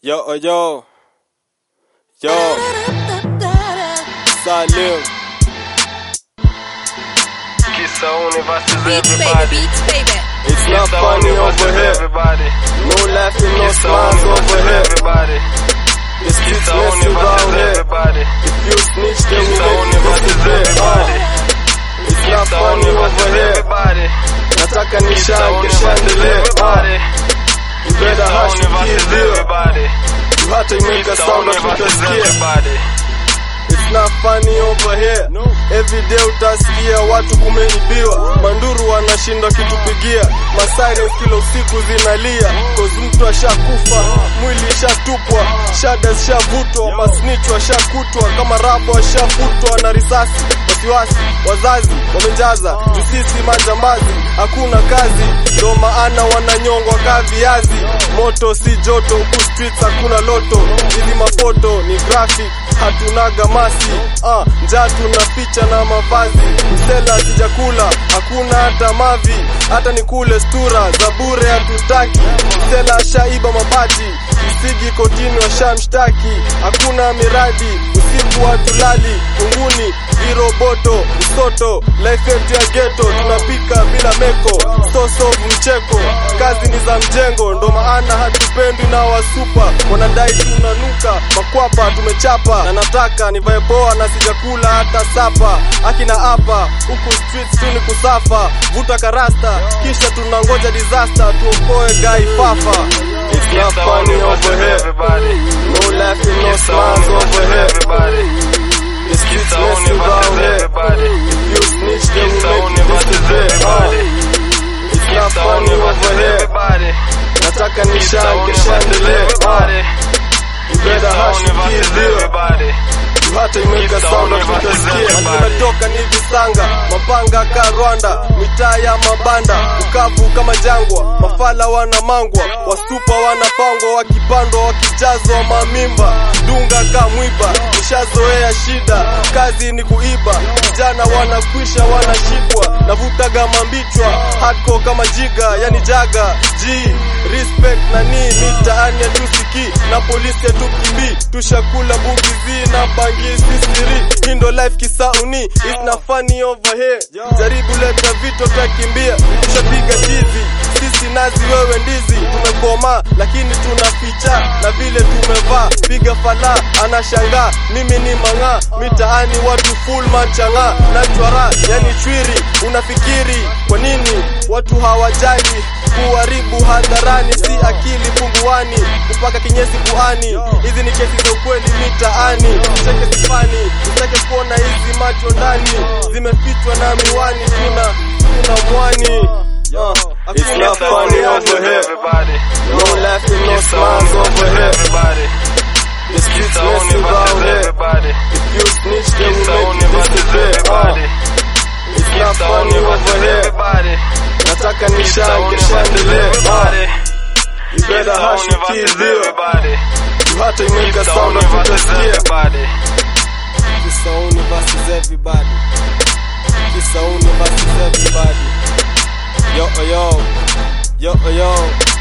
Yo, Salim. Kissa Universes, everybody. It's not funny over here. No laughing, no smiles over here. Everybody. The streets Kissa messy round Universes, here. everybody. If you snitch, then we Kissa make you Universes, disappear. everybody. It's not Kissa funny over Universes, here. everybody. Nataka Kissa nishake Universes, chandelier. everybody. You better Kissa hush your Universes, kids here. everybody. You have to make a Kissa sound of Universes, utasikia. everybody. It's not funny over here. Every day utasikia watu kumeibiwa. Manduru wanashinda kitupigia. Masirens kila usiku zinalia. Cause mtu ashakufa, mwili ishatupwa, shada zishavutwa, masnitch washakutwa, kama rabo washafutwa na risasi. Wasiwasi, wazazi wamejaza, jusisi majambazi, hakuna kazi, ndo maana wananyongwa ka viazi. Moto si joto, huku streets hakuna loto. Hizi mafoto ni graphic, hatunaga masi. Njaa tunaficha na mavazi. Msela sijakula, hakuna hata mavi. Hata ni kule stura, za bure hatutaki. Msela shaiba mabati, msigi kotini washamshtaki. Hakuna miradi, usiku hatulali. Unguni, viroboto, msoto, life yetu ya ghetto. Tunapika bila meko, soso mcheko. Kazi ni za mjengo, ndo maana hatupendwi na wasupa. Wanadai tunanuka, makwapa tumechapa. Na nataka nivae poa na sijakula hata sapa. Akina hapa, huku streets tu ni kusafa. Vuta karasta, kisha tunangoja disaster. Tuokoe guy fafa. It's not funny over here. No laughing, no smiles over here. The streets messy round here. If you snitch, then we make you disappear. It's not funny over here. Nataka nishake chandelier. You better hush your kids here. You have to make a sound of utasikia. Tumetoka ni visanga, mapanga ka Rwanda, mitaa ya mabanda, ukavu kama jangwa, mafala wanamangwa, wasupa wanapangwa, wakipandwa wakijazwa mamimba, dunga ka mwiba, nishazoea shida, kazi ni kuiba, vijana wanakwisha wanashikwa, navutaga mambichwa, hardcore kama jiga, yani jaga, respect na ni mitaani ya tusiki, na polisi ya tukimbi, tushakula bugizi na bangi sisiri. Hindo life kisauni, it's not funny over here. Jaribu leta vito takimbia, tushapiga tizi, sisi nazi wewe ndizi. Tumekoma lakini tunaficha, na vile tumevaa, piga fala anashangaa, mimi ni manga. Mitaani watu full manchanga, na chwara yani chwiri. Unafikiri kwa nini watu hawajali? Kuharibu hadharani, si akili punguani, kupaka kinyesi puani. Hizi ni kesi za ukweli mitaani. Cheke sifani, usitake kuona hizi macho ndani, zimefichwa na miwani. Kuna mwani. It's not funny over here. No laughing, no smiles over here. The streets messy round here. If you snitch, then we make you disappear. It's not funny over here. Nataka nishake chandelier. You better hush your kids here. You have to make a sound of utasikia. Kissa Universes, everybody. Kissa Universes, everybody. Yo.